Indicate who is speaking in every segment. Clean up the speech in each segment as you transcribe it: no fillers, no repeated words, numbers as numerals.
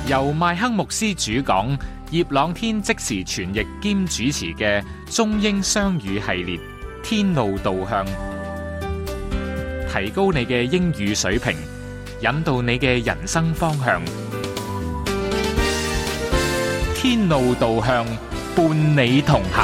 Speaker 1: 由麥克牧師主講，葉朗天即時傳譯兼主持嘅中英雙語系列《天路導向》，提高你嘅英語水平，引導你嘅人生方向。天路導向，伴你同行。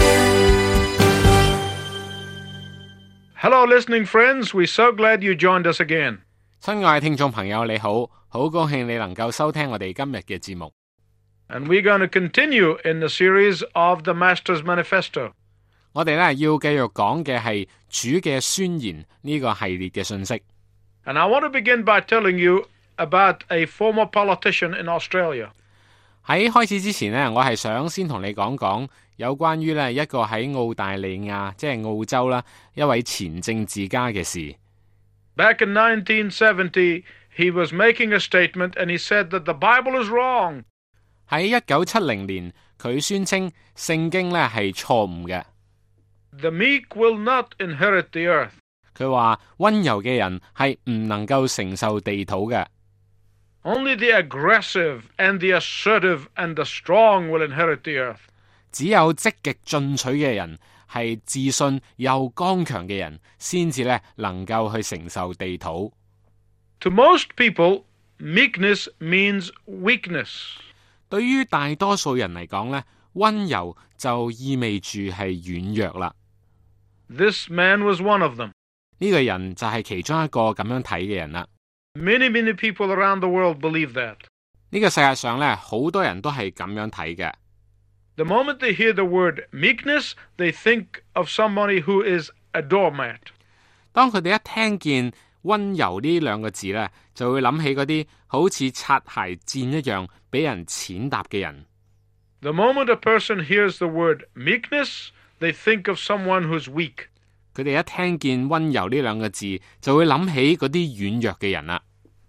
Speaker 2: Hello, listening friends. We're so glad you joined us again.
Speaker 3: 親愛嘅聽眾朋友，你好，好高興你能夠收聽我哋今日嘅節目。
Speaker 2: And we're going to continue in the series of the Master's Manifesto.
Speaker 3: 我哋咧要繼續講嘅係主嘅宣言呢個系列嘅信息。
Speaker 2: And I want to begin by telling you about a former politician in Australia.
Speaker 3: 喺開始之前呢，我係想先同你講講有關於呢一個喺澳大利亞，即係澳洲啦，一位前政治家嘅事。
Speaker 2: Back in 1970, he was making a statement and he said that the Bible is wrong.
Speaker 3: 喺1970年，佢宣稱聖經呢係錯誤嘅。
Speaker 2: The meek will not inherit the earth.
Speaker 3: 佢話溫柔嘅人係唔能夠承受地土嘅。
Speaker 2: Only the aggressive and the assertive and the strong will inherit the earth.
Speaker 3: 只有積極進取嘅人，係自信又剛強嘅人，先至咧能夠去承受地土。
Speaker 2: To most people, meekness means weakness.
Speaker 3: 對於大多數人嚟講咧，溫柔就意味住係軟弱啦。
Speaker 2: This man was one of them.
Speaker 3: 呢個人就係其中一個咁樣睇嘅人啦。
Speaker 2: Many people around the world believe that.
Speaker 3: 呢個世界上咧，好多人都係咁樣睇嘅。
Speaker 2: The moment they hear the word meekness, they think of somebody who is a doormat.
Speaker 3: 當佢哋一聽見溫柔呢兩個字咧，就會諗起嗰啲好似擦鞋墊一樣俾人踐踏嘅人。
Speaker 2: The moment a person hears the word meekness, they think of someone who's weak.
Speaker 3: 佢哋一聽見溫柔呢兩個字，就會諗起嗰啲軟弱嘅人啦。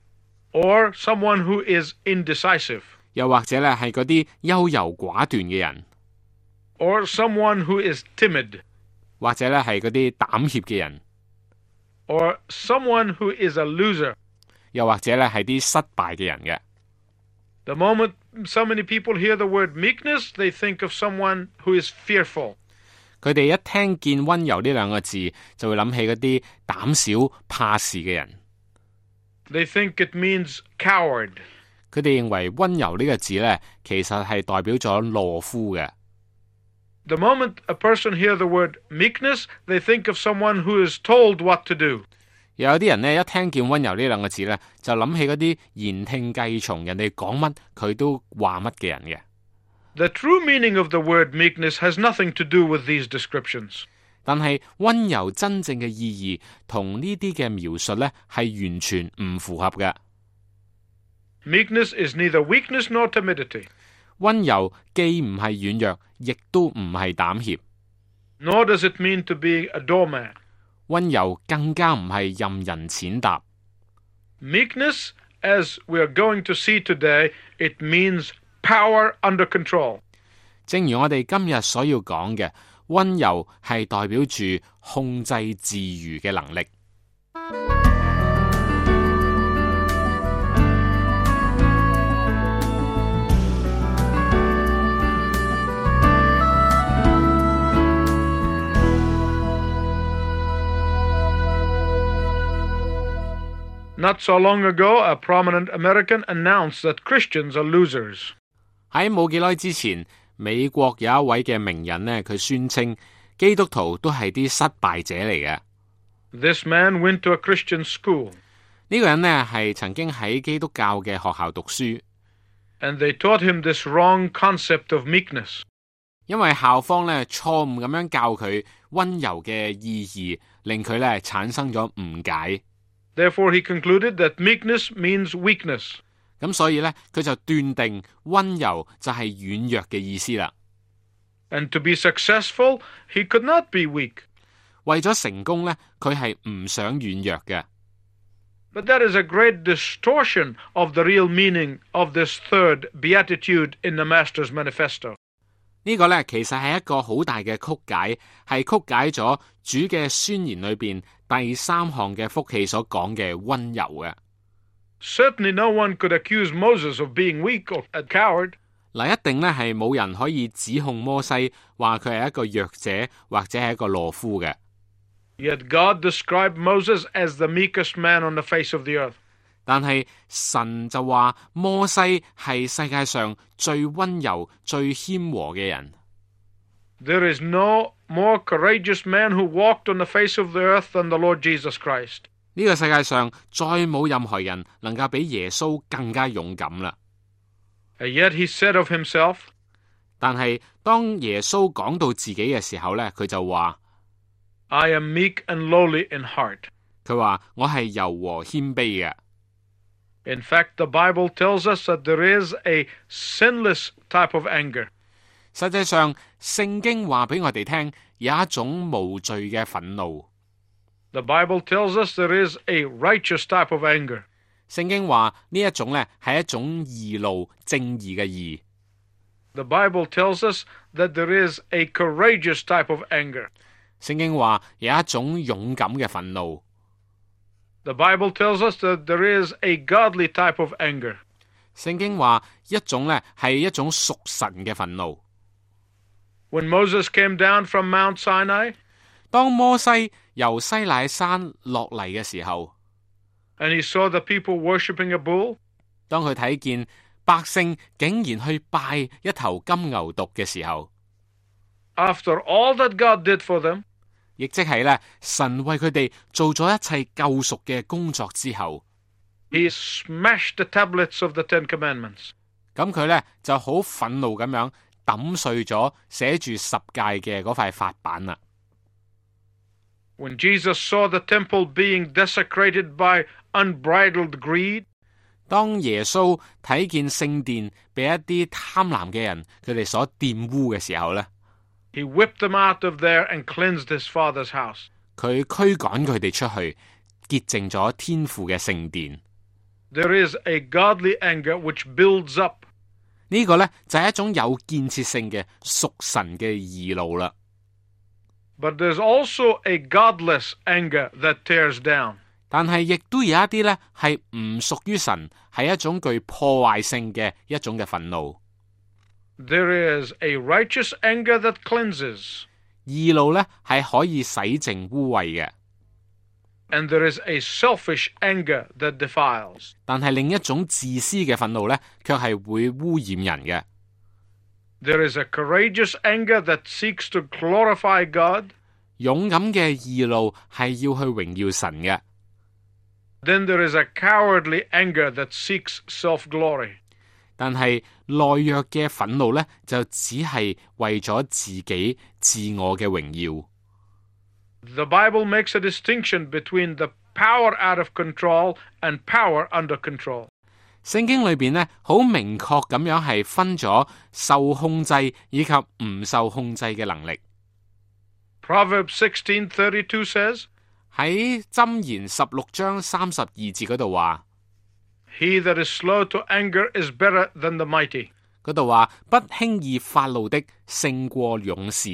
Speaker 2: Or someone who is indecisive.
Speaker 3: 又或者咧係嗰啲優柔寡斷嘅人。
Speaker 2: Or someone who is timid.
Speaker 3: 或者咧係嗰啲膽怯嘅人。
Speaker 2: Or someone who is a loser.
Speaker 3: 又或者咧係啲失敗嘅人嘅。
Speaker 2: The moment so many people hear the word meekness, they think of someone who is fearful.
Speaker 3: 佢哋一聽見溫柔呢兩個字，就會諗起嗰啲膽小怕事嘅人。
Speaker 2: They think it means coward.
Speaker 3: 佢哋認為溫柔呢個字咧，其實係代表咗懦夫嘅。
Speaker 2: The moment a person hears the word meekness, they think of someone who is told what to do.
Speaker 3: 又有啲人呢，一聽見溫柔呢兩個字咧，就諗起嗰啲言聽計從，人哋講乜佢都話乜嘅人嘅。
Speaker 2: The true meaning of the word meekness has nothing to do with these descriptions.
Speaker 3: 但係溫柔真正嘅意義同呢啲嘅描述咧，係完全唔符合嘅。
Speaker 2: Meekness is neither weakness nor timidity.
Speaker 3: 溫柔既唔係軟弱，亦都唔係膽怯。
Speaker 2: Nor does it mean to be a doormat.
Speaker 3: 溫柔更加唔係任人踐踏。
Speaker 2: Meekness, as we are going to see today, it means power under control.
Speaker 3: 正如我哋今日所要講嘅，溫柔係代表住控制自如嘅能力。
Speaker 2: Not so long ago, a prominent American announced that Christians are losers.
Speaker 3: 喺冇幾耐之前，美國有一位嘅名人呢，佢宣稱基督徒都係啲失敗者嚟嘅。
Speaker 2: This man went to a Christian school.
Speaker 3: 呢個人呢係曾經喺基督教嘅學校讀書。
Speaker 2: And they taught him this wrong concept of meekness.
Speaker 3: 因為校方呢錯誤咁樣教佢溫柔嘅意義，令佢呢產生咗誤解。
Speaker 2: Therefore, he concluded that meekness means weakness.
Speaker 3: 咁所以呢，佢就斷定溫柔就係軟弱嘅意思啦。
Speaker 2: And to be successful, he could not be weak.
Speaker 3: 為咗成功呢，佢係唔想軟弱嘅。
Speaker 2: But that is a great distortion of the real meaning of this third beatitude in the Master's Manifesto.
Speaker 3: 呢個呢，其實係一個好大嘅曲解，係曲解咗主嘅宣言裏邊第三項嘅福氣所講嘅溫柔嘅。
Speaker 2: Certainly no one could accuse Moses of being weak or a coward.
Speaker 3: 嗱，一定咧係冇人可以指控摩西話佢係一個弱者或者係一個懦夫嘅。
Speaker 2: Yet God described Moses as the meekest man on the face of the earth.
Speaker 3: 但係神就話摩西係世界上最溫柔、最謙和嘅人。
Speaker 2: There is no more courageous man who walked on the face of the earth than the Lord Jesus Christ.
Speaker 3: 呢個世界上再冇任何人能夠比耶穌更加勇敢啦。
Speaker 2: And yet he said of himself,
Speaker 3: 但係當耶穌講到自己嘅時候咧，佢就話
Speaker 2: I am meek and lowly in heart.
Speaker 3: 佢話我係柔和謙卑嘅。
Speaker 2: In fact, the Bible tells us that there is a sinless type of anger.
Speaker 3: 實際上，聖經話俾我哋聽，有一種無罪嘅憤怒。
Speaker 2: The Bible tells us there is a righteous type of anger.
Speaker 3: 聖經話呢一種咧係一種義怒、正義嘅義。
Speaker 2: The Bible tells us that there is a courageous type of anger.
Speaker 3: 聖經話有一種勇敢嘅憤怒。
Speaker 2: The Bible tells us that there is a godly type of anger.
Speaker 3: 聖經話一種咧係一種屬神嘅憤怒。
Speaker 2: When Moses came down from Mount Sinai,
Speaker 3: 當摩西由西乃山落嚟嘅時候，
Speaker 2: and he saw the people worshiping a bull,
Speaker 3: 當佢睇見百姓竟然去拜一頭金牛犢嘅時候，
Speaker 2: after all that God did for them,
Speaker 3: 亦即係咧神為佢哋做咗一切救贖嘅工作之後，
Speaker 2: he smashed the tablets of the Ten Commandments.
Speaker 3: 咁佢咧就好憤怒咁樣抌碎咗寫住十誡嘅嗰塊法版啦。
Speaker 2: When Jesus saw the temple being desecrated by unbridled greed,
Speaker 3: 當耶穌睇見聖殿被一啲貪婪嘅人佢哋所玷污嘅時候咧，
Speaker 2: he whipped them out of there and cleansed his Father's house.
Speaker 3: 佢驅趕佢哋出去，潔淨咗天父嘅聖殿。
Speaker 2: There is a godly anger which builds up.
Speaker 3: 呢個咧就係一種有建設性嘅屬神嘅義怒啦。
Speaker 2: But there's also a godless anger that tears down.
Speaker 3: 但係亦都有一啲咧係唔屬於神，係一種具破壞性嘅一種嘅憤怒。
Speaker 2: There is a righteous anger that cleanses.
Speaker 3: 義怒咧係可以洗淨污穢嘅。
Speaker 2: And there is a selfish anger that defiles.
Speaker 3: 但係另一種自私嘅憤怒咧，卻係會污染人嘅。
Speaker 2: There is a courageous anger that seeks to glorify God.
Speaker 3: 勇敢嘅義怒係要去榮耀神嘅。
Speaker 2: Then there is a cowardly anger that seeks self-glory.
Speaker 3: 但係懦弱嘅憤怒咧，就只係為咗自己自我嘅榮耀。
Speaker 2: The Bible makes a distinction between the power out of control and power under control.
Speaker 3: 聖經裏邊咧，好明確咁樣係分咗受控制以及唔受控制嘅能力。
Speaker 2: Proverbs 16:32 says,
Speaker 3: 喺箴言16章32節嗰度話，
Speaker 2: He that is slow to anger is better than the mighty.
Speaker 3: 嗰度話不輕易發怒的勝過勇士。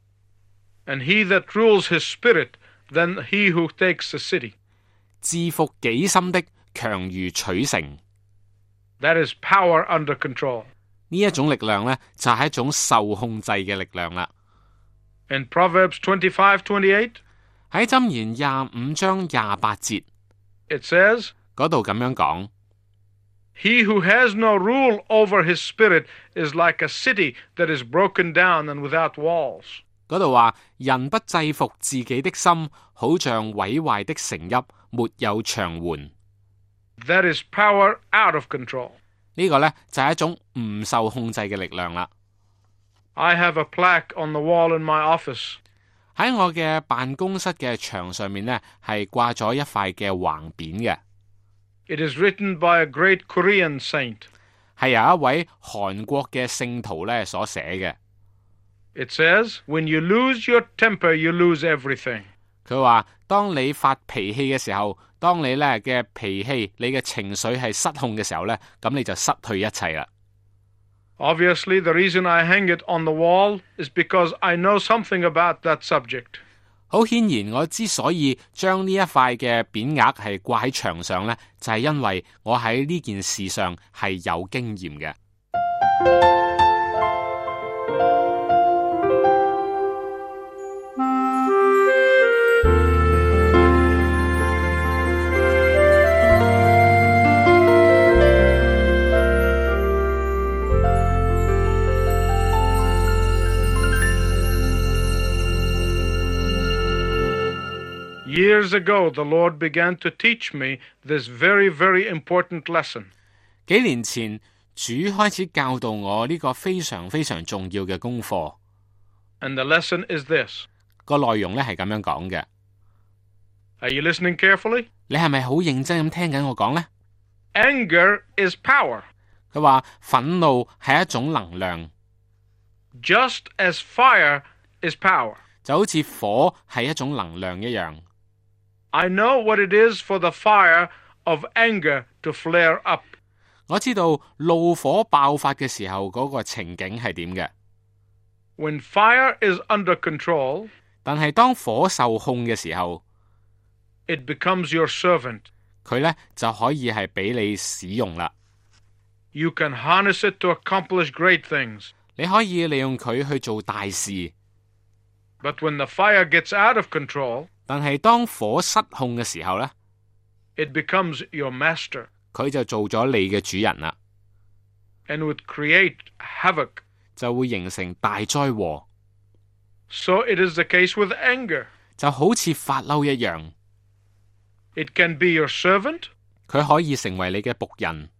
Speaker 2: And he that rules his spirit than he who takes the city.
Speaker 3: 治服己心的強如取城。
Speaker 2: That is power under control.
Speaker 3: 呢一種力量呢，就係一種受控制嘅力量啦。
Speaker 2: In Proverbs 25:28,
Speaker 3: 喺箴言25章28節，
Speaker 2: it says,
Speaker 3: 嗰度咁樣講。
Speaker 2: He who has no rule over his spirit is like a city that is broken down and without walls.
Speaker 3: 嗰度話人不制服自己的心，好像毀壞的城邑，沒有牆垣。
Speaker 2: That is power out of control.
Speaker 3: 呢個呢，就係一種唔受控制嘅力量啦。
Speaker 2: I have a plaque on the wall in my office.
Speaker 3: 喺我嘅辦公室嘅牆上面呢，係掛咗一塊嘅橫匾嘅。
Speaker 2: It is written by a great Korean saint.
Speaker 3: 係由一位韓國嘅聖徒呢所寫嘅。
Speaker 2: It says, when you lose your temper, you lose everything.
Speaker 3: 佢話當你發脾氣嘅時候，當你呢嘅脾氣，你嘅情緒係失控嘅時候呢，咁你就失去一切啦。
Speaker 2: Obviously, the reason I hang it on the wall is because I know something about that subject.
Speaker 3: 好顯然，我之所以將呢一塊嘅匾額係掛喺牆上呢，就係因為我喺呢件事上係有經驗嘅。
Speaker 2: Years ago, the Lord began to teach me this very, very important lesson.
Speaker 3: 幾年前，主開始教導我呢個非常非常重要嘅功課。
Speaker 2: And the lesson is this.
Speaker 3: 個內容呢係咁樣講嘅。
Speaker 2: Are you listening carefully?
Speaker 3: 你係咪好認真咁聽緊我講呢？
Speaker 2: Anger is power.
Speaker 3: 佢話憤怒係一種能量，
Speaker 2: Just as fire is power.
Speaker 3: 就好似火係一種能量一樣。
Speaker 2: I know what it is for the fire of anger to flare up.
Speaker 3: 我知道怒火爆發嘅時候嗰個情景係點嘅。
Speaker 2: When fire is under control,
Speaker 3: 但係當火受控嘅時候，
Speaker 2: it becomes your servant.
Speaker 3: 佢呢就可以係俾你使用啦。
Speaker 2: You can harness it to accomplish great things.
Speaker 3: 你可以利用佢去做大事。
Speaker 2: But when the fire gets out of control,
Speaker 3: 但係當火失控嘅時候呢，
Speaker 2: it becomes your master.
Speaker 3: 佢就做咗你嘅主人啦，
Speaker 2: And would create havoc.
Speaker 3: 就會形成大災禍。
Speaker 2: So it is the case with anger.
Speaker 3: 就好似發嬲一樣，
Speaker 2: It can be your servant,
Speaker 3: 佢可以成為你嘅僕人，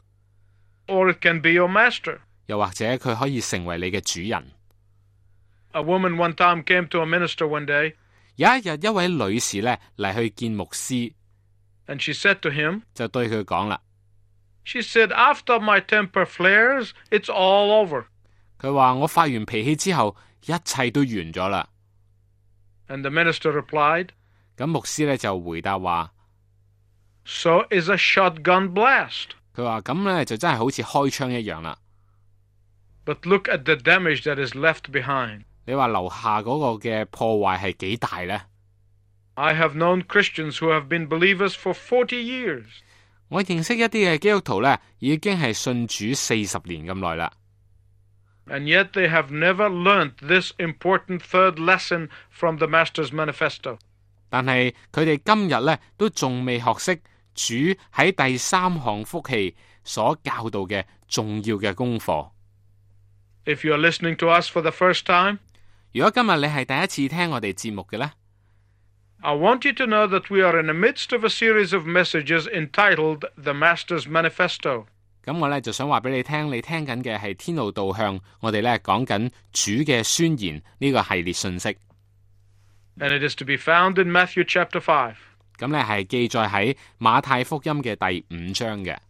Speaker 2: or it can be your master.
Speaker 3: 又或者佢可以成為你嘅主人。
Speaker 2: A woman one time came to a minister one day,
Speaker 3: 有一日，一位女士呢嚟去見牧師，
Speaker 2: and she said to him,
Speaker 3: 就對佢講啦。
Speaker 2: she said, after my temper flares, it's all over.
Speaker 3: 佢話我發完脾氣之後，一切都完咗啦。
Speaker 2: And the minister replied,
Speaker 3: 咁牧師呢就回答話，
Speaker 2: so is a shotgun blast.
Speaker 3: 佢話咁呢就真係好似開槍一樣啦。
Speaker 2: But look at the damage that is left behind.
Speaker 3: 你話樓下嗰個嘅破壞係幾大呢？
Speaker 2: I have known Christians who have been believers for 40 years.
Speaker 3: 我認識一啲嘅基督徒呢，已經係信主40年咁耐啦。
Speaker 2: And yet they have never learnt this important third lesson from the Master's Manifesto.
Speaker 3: 但係佢哋今日呢，都仲未學識主喺第三項福氣所教導嘅重要嘅功課。
Speaker 2: If you are listening to us for the first time,
Speaker 3: 如果今日你係第一次聽我哋節目嘅呢，
Speaker 2: I want you to know that we are in the midst of a series of messages entitled The Master's Manifesto.
Speaker 3: 咁我呢就想話俾你聽，你聽緊嘅係天路導向，我哋呢講緊主嘅宣言呢個系列信息。
Speaker 2: And it is to be found in Matthew chapter 5.
Speaker 3: 咁呢係記載喺馬太福音嘅第5章嘅。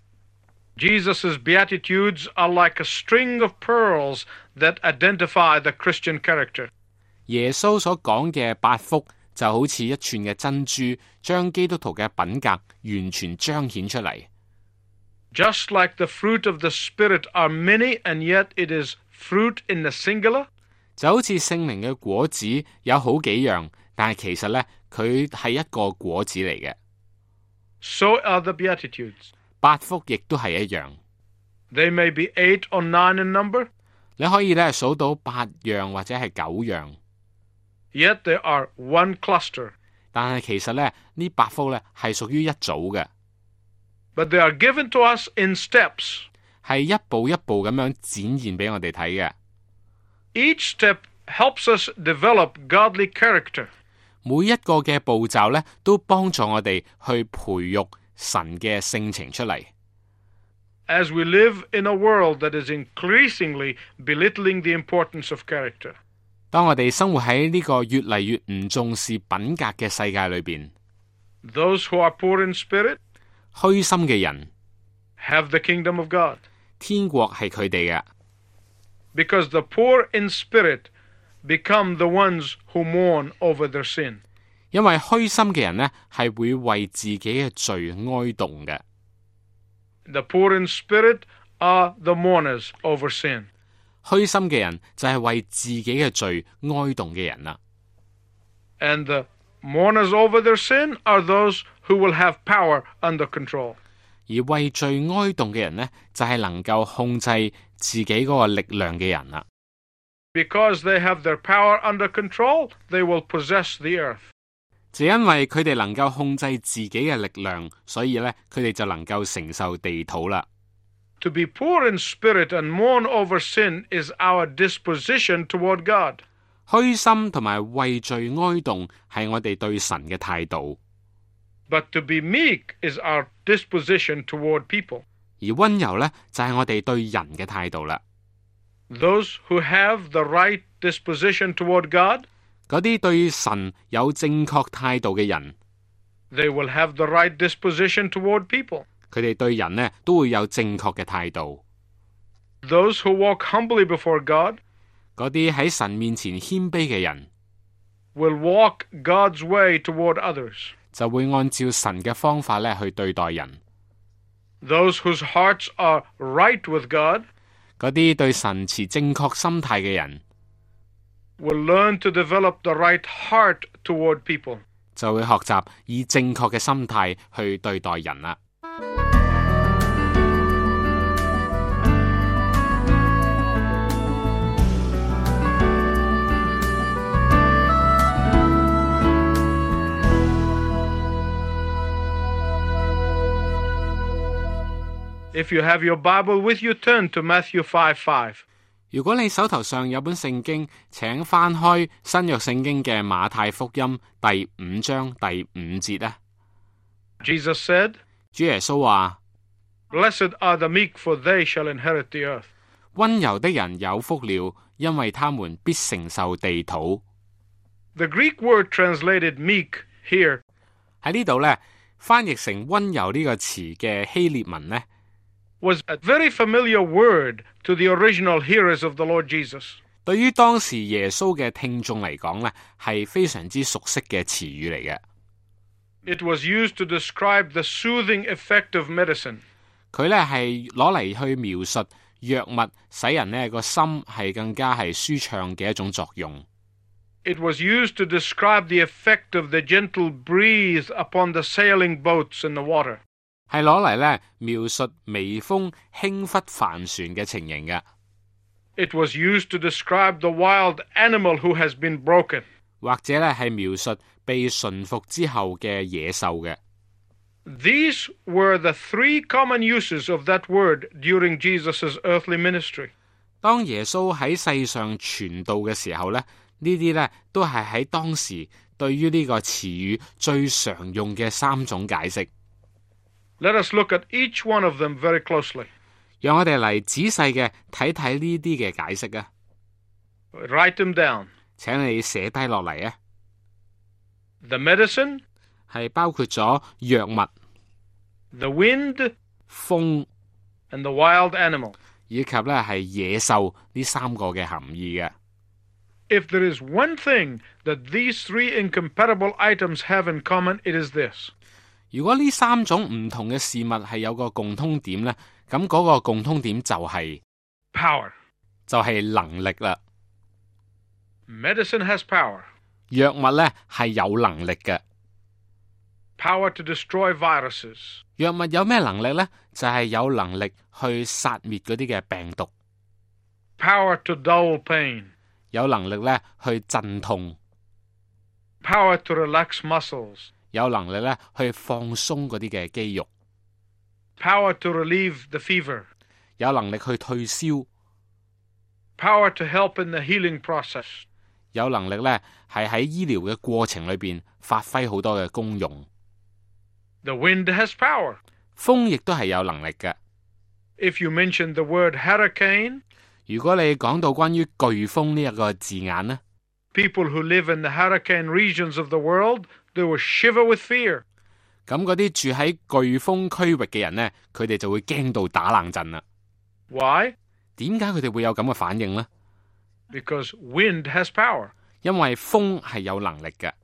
Speaker 2: Jesus' Beatitudes are like a string of pearls that identify the Christian character.
Speaker 3: 耶穌所講嘅8福就好似一串嘅珍珠，將基督徒嘅品格完全彰顯出嚟。
Speaker 2: Just like the fruit of the Spirit are many, and yet it is fruit in the singular.
Speaker 3: 就好似聖靈嘅果子有好幾樣，但係其實呢，佢係一個果子嚟嘅。
Speaker 2: So are the Beatitudes.
Speaker 3: 8福亦都係一樣。
Speaker 2: They may be 8 or 9 in number,
Speaker 3: 你可以呢數到8樣或者係9樣，
Speaker 2: yet they are one cluster.
Speaker 3: 但係其實呢，呢8福呢係屬於一組嘅，
Speaker 2: But they are given to us in steps.
Speaker 3: 係一步一步咁樣展現俾我哋睇嘅。
Speaker 2: Each step helps us develop godly character.
Speaker 3: 每一個嘅步驟呢，都幫助我哋去培育神嘅性情出嚟。
Speaker 2: As we live in a world that is increasingly belittling the importance of character,
Speaker 3: 當我哋生活喺呢個越嚟越唔重視品格嘅世界裏邊，
Speaker 2: those who are poor in spirit
Speaker 3: 虛心嘅人
Speaker 2: have the kingdom of God.
Speaker 3: 天國係佢哋嘅，
Speaker 2: Because the poor in spirit become the ones who mourn over their sin.
Speaker 3: 因為虛心嘅人呢係會為自己嘅罪哀慟嘅。
Speaker 2: The poor in spirit are the mourners over sin.
Speaker 3: 虛心嘅人就係為自己嘅罪哀慟嘅人啦。
Speaker 2: And the mourners over their sin are those who will have power under control.
Speaker 3: 而為罪哀慟嘅人呢，就係能夠控制自己嗰個力量嘅人啦。
Speaker 2: Because they have their power under control, they will possess the earth.
Speaker 3: 就因為佢哋能夠控制自己嘅力量，所以呢，佢哋就能夠承受地土啦。
Speaker 2: To be poor in spirit and mourn over sin is our disposition toward God.
Speaker 3: 虛心同埋為罪哀慟係我哋對神嘅態度。
Speaker 2: But to be meek is our disposition toward people.
Speaker 3: 而溫柔呢，就係我哋對人嘅態度啦。
Speaker 2: Those who have the right disposition toward God,
Speaker 3: 嗰啲對神有正確態度嘅人，
Speaker 2: they will have the right disposition toward people.
Speaker 3: 佢哋對人呢都會有正確嘅態度。
Speaker 2: Those who walk humbly before God,
Speaker 3: 嗰啲喺神面前謙卑嘅人，
Speaker 2: will walk God's way toward others.
Speaker 3: 就會按照神嘅方法咧去對待人。
Speaker 2: Those whose hearts are right with God,
Speaker 3: 嗰啲對神持正確心態嘅人，
Speaker 2: will learn to develop the right heart toward people.
Speaker 3: 就會學習以正確嘅心態去對待人啦。
Speaker 2: If you have your Bible with you, turn to Matthew 5:5.
Speaker 3: 如果你手頭上有本聖經，請翻開新約聖經嘅馬太福音第5章第5節啊。
Speaker 2: Jesus said,
Speaker 3: 主耶穌話：
Speaker 2: Blessed are the meek, for they shall inherit the earth.
Speaker 3: 溫柔的人有福了，因為他們必承受地土。
Speaker 2: The Greek word translated meek here
Speaker 3: 喺呢度呢，翻譯成溫柔呢個詞嘅希臘文呢，
Speaker 2: was a very familiar word to the original hearers of the Lord Jesus.
Speaker 3: 對於當時耶穌嘅聽眾嚟講呢，係非常之熟悉嘅詞語嚟嘅。
Speaker 2: It was used to describe the soothing effect of medicine.
Speaker 3: 佢呢係攞嚟去描述藥物使人呢個心係更加係舒暢嘅一種作用。
Speaker 2: It was used to describe the effect of the gentle breeze upon the sailing boats in the water.
Speaker 3: 係攞嚟呢描述微風輕忽帆船嘅情形嘅。
Speaker 2: It was used to describe the wild animal who has been broken.
Speaker 3: 或者呢係描述被馴服之後嘅野獸嘅。
Speaker 2: These were the three common uses of that word during Jesus' earthly ministry.
Speaker 3: 當耶穌喺世上傳道嘅時候呢，呢啲呢都係喺當時對於呢個詞語最常用嘅3種解釋。
Speaker 2: Let us look at each one of them very closely.
Speaker 3: 讓我哋嚟仔細嘅睇睇呢啲嘅解釋啊！
Speaker 2: Write them down.
Speaker 3: 請你寫低落嚟啊！
Speaker 2: The medicine,
Speaker 3: 係包括咗藥物、
Speaker 2: the wind,
Speaker 3: 風
Speaker 2: and the wild animal.
Speaker 3: 以及呢係野獸呢3個嘅含義嘅。
Speaker 2: If there is one thing that these three incompatible items have in common, it is this.
Speaker 3: 如果呢3種唔同嘅事物係有個共通點呢，咁嗰個共通點就係
Speaker 2: Power.
Speaker 3: 能力啦。
Speaker 2: Medicine has power.
Speaker 3: 藥物呢係有能力嘅。
Speaker 2: Power to destroy viruses.
Speaker 3: 藥物有咩能力呢？就係有能力去殺滅嗰啲嘅病毒。
Speaker 2: Power to dull pain.
Speaker 3: 有能力呢去鎮痛。
Speaker 2: Power to relax muscles.
Speaker 3: 有能力呢去放鬆嗰啲嘅肌肉。
Speaker 2: Power to relieve the fever.
Speaker 3: 有能力去退燒。
Speaker 2: Power to help in the healing process.
Speaker 3: 有能力呢係喺醫療嘅過程裏邊發揮好多嘅功用。
Speaker 2: The wind has power.
Speaker 3: 風亦都係有能力嘅。
Speaker 2: If you mention the word hurricane,
Speaker 3: 如果你講到關於颶風呢一個字眼呢，
Speaker 2: people who live in the hurricane regions of the world, they will shiver with fear.
Speaker 3: 咁嗰啲住喺颶風區域嘅人呢，佢哋就會驚到打冷震啦。
Speaker 2: Why?
Speaker 3: 點解佢哋會有咁嘅反應呢？
Speaker 2: Because wind has power.
Speaker 3: 因為風係有能力嘅。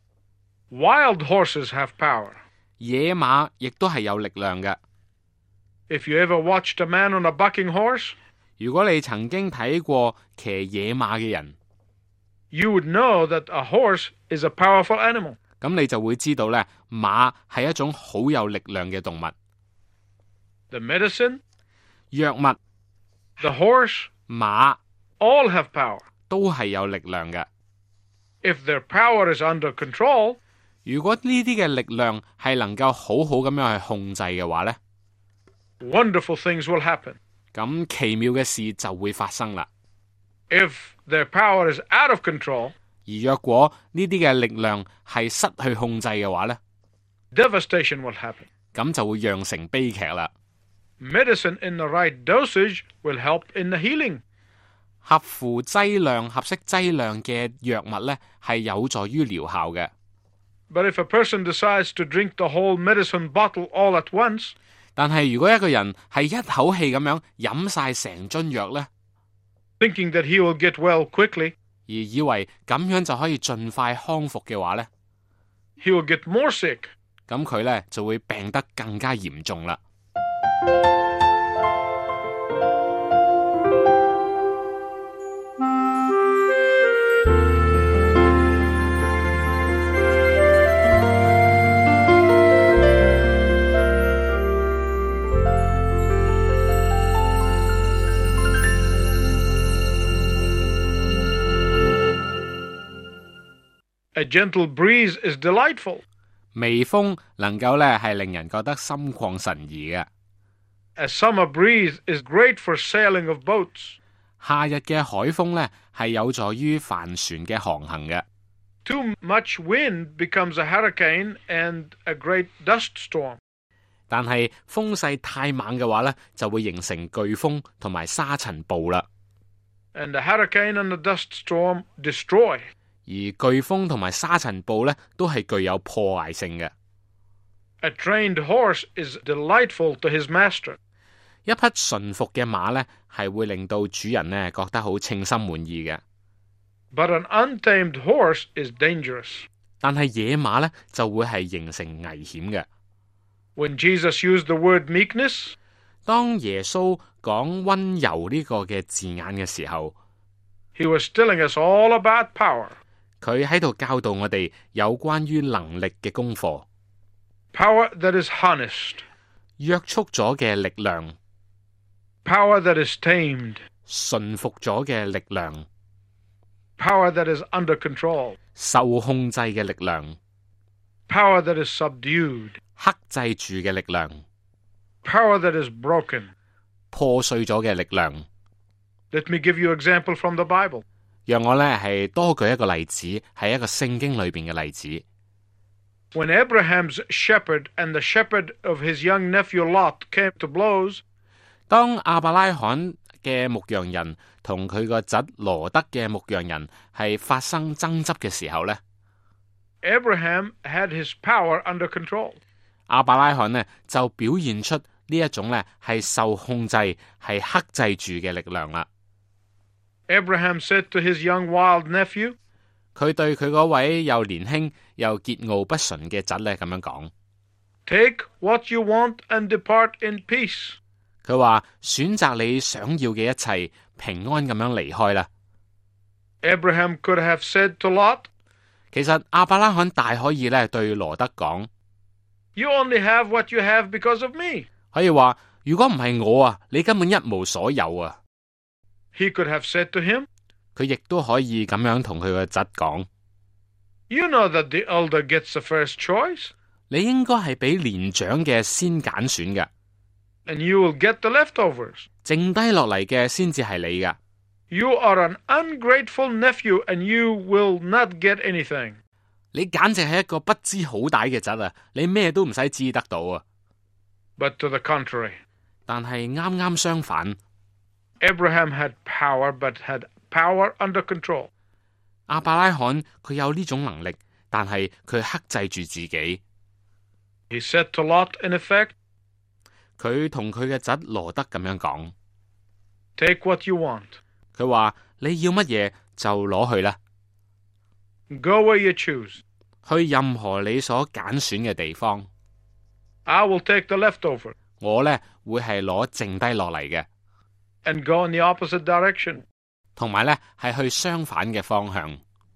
Speaker 2: Wild horses have power.
Speaker 3: 野馬亦都係有力量嘅。
Speaker 2: If you ever watched a man on a bucking horse,
Speaker 3: 如果你曾經睇過騎野馬嘅人，
Speaker 2: you would know that a horse is a powerful animal.
Speaker 3: 咁你就會知道咧，馬係一種好有力量嘅動物。
Speaker 2: The medicine,
Speaker 3: 藥物、
Speaker 2: the horse,
Speaker 3: 馬
Speaker 2: all have power.
Speaker 3: 都係有力量嘅。
Speaker 2: If their power is under control,
Speaker 3: 如果呢啲嘅力量係能夠好好咁樣去控制嘅話呢，
Speaker 2: wonderful things will happen.
Speaker 3: 咁奇妙嘅事就會發生啦。
Speaker 2: If their power is out of control,
Speaker 3: 而若果呢啲嘅力量係失去控制嘅話呢，
Speaker 2: devastation will happen.
Speaker 3: 咁就會釀成悲劇啦。
Speaker 2: Medicine in the right dosage will help in the healing.
Speaker 3: 合乎劑量、合適劑量嘅藥物呢，係有助於療效嘅。
Speaker 2: But if a person decides to drink the whole medicine bottle all at once,
Speaker 3: 但係如果一個人係一口氣咁樣飲晒成樽藥呢，
Speaker 2: thinking that he will get well quickly,
Speaker 3: 而以為咁樣就可以盡快康復嘅話呢，
Speaker 2: he will get more sick.
Speaker 3: 咁佢呢就會病得更加嚴重啦。
Speaker 2: A gentle breeze is delightful.
Speaker 3: 微風能夠呢係令人覺得心曠神怡嘅。
Speaker 2: A summer breeze is great for sailing of boats.
Speaker 3: 夏日嘅海風呢係有助於帆船嘅航行嘅。
Speaker 2: Too much wind becomes a hurricane and a great dust storm.
Speaker 3: 但係風勢太猛嘅話呢，就會形成颶風同埋沙塵暴啦。
Speaker 2: And the hurricane and the dust storm destroy.
Speaker 3: 而颶風同埋沙塵暴呢，都係具有破壞性嘅。
Speaker 2: A trained horse is delightful to his master.
Speaker 3: 一匹馴服嘅馬呢，係會令到主人呢覺得好稱心滿意嘅。
Speaker 2: But an untamed horse is dangerous.
Speaker 3: 但係野馬呢，就會係形成危險嘅。
Speaker 2: When Jesus used the word meekness,
Speaker 3: 當耶穌講溫柔呢個嘅字眼嘅時候，
Speaker 2: he was telling us all about power.
Speaker 3: 佢喺度教導我哋有關於能力嘅功課，
Speaker 2: Power that is harnessed.
Speaker 3: 約束咗嘅力量，
Speaker 2: Power that is tamed.
Speaker 3: 馴服咗嘅力量，
Speaker 2: Power that is under control.
Speaker 3: 受控制嘅力量，
Speaker 2: Power that is subdued.
Speaker 3: 克制住嘅力量，
Speaker 2: Power that is broken.
Speaker 3: 破碎咗嘅力量。
Speaker 2: Let me give you an example from the Bible.
Speaker 3: 讓我呢係多舉一個例子，係一個聖經裏邊嘅例子。
Speaker 2: When Abraham's shepherd and the shepherd of his young nephew Lot came to blows,
Speaker 3: 當亞伯拉罕嘅牧羊人同佢個侄羅德嘅牧羊人係發生爭執嘅時候呢，
Speaker 2: Abraham had his power under control.
Speaker 3: 亞伯拉罕呢就表現出呢一種呢係受控制、係克制住嘅力量啦。
Speaker 2: Abraham said to his young wild nephew,
Speaker 3: 佢對佢嗰位又年輕又桀驁不馴嘅侄呢咁樣講，
Speaker 2: Take what you want and depart in peace.
Speaker 3: 佢話選擇你想要嘅一切，平安咁樣離開啦。
Speaker 2: Abraham could have said to Lot,
Speaker 3: 其實亞伯拉罕大可以呢對羅德講，
Speaker 2: You only have what you have because of me.
Speaker 3: 可以話如果唔係我啊，你根本一無所有啊。
Speaker 2: He could have said to him,
Speaker 3: 佢亦都可以咁樣同佢個侄講，
Speaker 2: You know that the elder gets the first choice,
Speaker 3: 你應該係俾年長嘅先揀選嘅，
Speaker 2: and you will get the leftovers.
Speaker 3: 剩低落嚟嘅先至係你㗎。
Speaker 2: You are an ungrateful nephew, and you will not get anything.
Speaker 3: 你簡直係一個不知好歹嘅侄啊！你咩都唔使知得到啊！
Speaker 2: But to the contrary,
Speaker 3: 但係啱啱相反，
Speaker 2: Abraham had power, but had power under control.
Speaker 3: 亞伯拉罕佢有呢種能力，但係佢克制住自己。
Speaker 2: He said to Lot, in effect,
Speaker 3: 佢同佢嘅侄羅德咁樣講，
Speaker 2: Take what you want.
Speaker 3: 佢話你要乜嘢就攞去啦，
Speaker 2: Go where you choose.
Speaker 3: 去任何你所揀選嘅地方。
Speaker 2: I will take the leftover
Speaker 3: 我呢會係攞剩低落嚟嘅，
Speaker 2: and go in the opposite direction.
Speaker 3: 同埋呢係去相反嘅方向。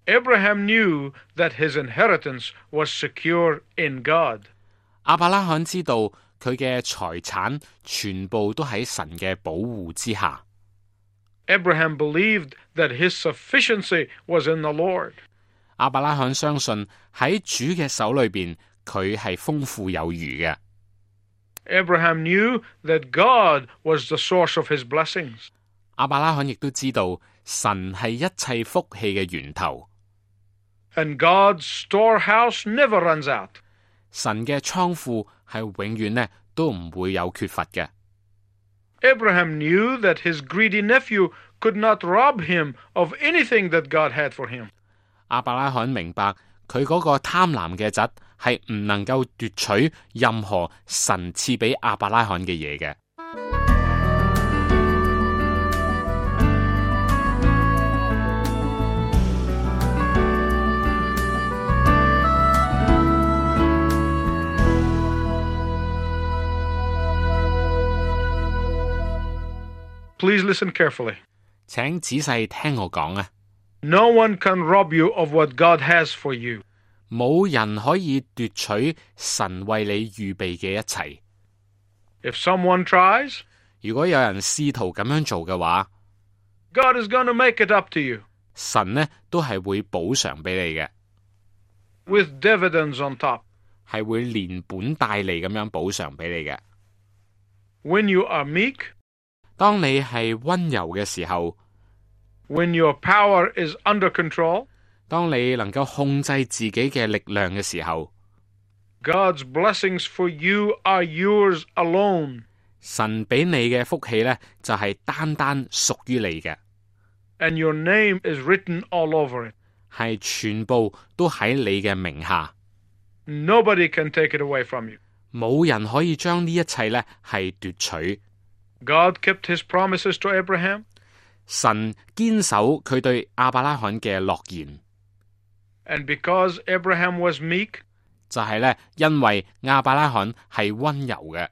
Speaker 2: Abraham knew that his inheritance was secure in God.
Speaker 3: 亞伯拉罕知道佢嘅財產全部都喺神嘅保護之下。
Speaker 2: Abraham believed that his sufficiency was in the Lord.
Speaker 3: 亞伯拉罕相信喺主嘅手裏邊，佢係豐富有餘嘅。
Speaker 2: Abraham knew that God was the source of his blessings.
Speaker 3: 亞伯拉罕亦都知道神係一切福氣嘅源頭。
Speaker 2: And God's storehouse never runs out.
Speaker 3: 神嘅倉庫係永遠呢都唔會有缺乏嘅。
Speaker 2: Abraham knew that his greedy nephew could not rob him of anything that God had for him.
Speaker 3: 亞伯拉罕明白佢嗰個貪婪嘅侄係唔能夠奪取任何神賜俾亞伯拉罕嘅嘢嘅。
Speaker 2: Please listen carefully.
Speaker 3: 請仔細聽我講啊！
Speaker 2: No one can rob you of what God has for you.
Speaker 3: 冇人可以奪取神為你預備嘅一切。
Speaker 2: If someone tries,
Speaker 3: 如果有人試圖咁樣做嘅話，
Speaker 2: God is going to make it up to you
Speaker 3: 神呢都係會補償俾你嘅，
Speaker 2: with dividends on top.
Speaker 3: 係會連本帶利咁樣補償俾你嘅。
Speaker 2: When you are meek,
Speaker 3: 當你係溫柔嘅時候，
Speaker 2: when your power is under control,
Speaker 3: 當你能夠控制自己嘅力量嘅時候，
Speaker 2: God's blessings for you are yours alone.
Speaker 3: 神俾你嘅福氣呢，就係單單屬於你嘅，
Speaker 2: And your name is written all over it.
Speaker 3: 係全部都喺你嘅名下，
Speaker 2: Nobody can take it away from you.
Speaker 3: 冇人可以將呢一切呢係奪取。
Speaker 2: God kept his promises to Abraham.
Speaker 3: 神堅守佢對亞伯拉罕嘅諾言，
Speaker 2: And because Abraham was meek,
Speaker 3: 就係呢，因為亞伯拉罕係溫柔嘅，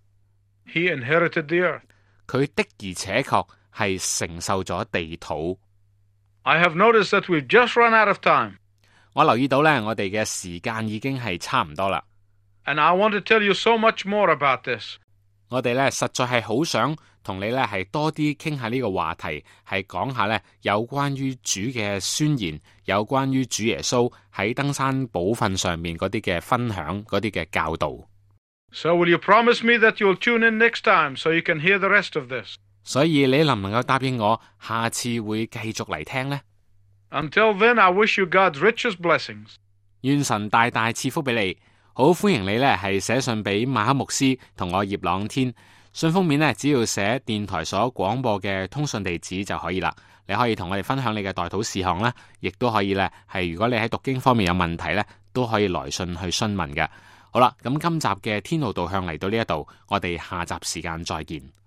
Speaker 2: he inherited the earth.
Speaker 3: 佢的而且確係承受咗地土。
Speaker 2: I have noticed that we've just run out of time.
Speaker 3: 我留意到呢，我哋嘅時間已經係差唔多啦。
Speaker 2: And I want to tell you so much more about this.
Speaker 3: 我哋呢實在係好想同你呢係多啲傾下呢個話題，係講下呢有關於主嘅宣言，有關於主耶穌喺登山寶訓上面嗰啲嘅分享，嗰啲嘅教導。
Speaker 2: So will you promise me that you'll tune in next time so you can hear the rest of this?
Speaker 3: 所以你能唔能夠答應我，下次會繼續嚟聽呢？
Speaker 2: Until then, I wish you God's richest blessings.
Speaker 3: 願神大大賜福俾你。好歡迎你呢係寫信俾馬克牧師同我葉朗天。信封面呢，只要寫電台所廣播嘅通訊地址就可以啦。你可以同我哋分享你嘅代禱事項啦，亦都可以呢係如果你喺讀經方面有問題呢，都可以來信去詢問嘅。好啦，咁今集嘅天路導向嚟到呢一度，我哋下集時間再見。